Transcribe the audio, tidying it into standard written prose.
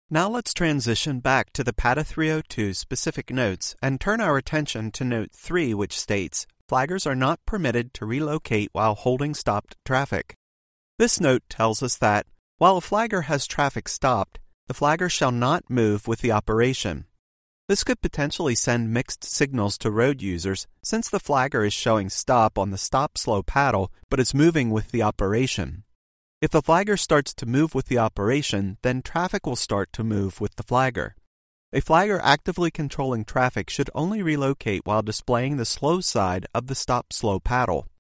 Now let's transition back to the PATA 302 specific notes and turn our attention to Note 3, which states, flaggers are not permitted to relocate while holding stopped traffic. This note tells us that, while a flagger has traffic stopped, the flagger shall not move with the operation. This could potentially send mixed signals to road users since the flagger is showing stop on the stop slow paddle but is moving with the operation. If the flagger starts to move with the operation, then traffic will start to move with the flagger. A flagger actively controlling traffic should only relocate while displaying the slow side of the stop slow paddle.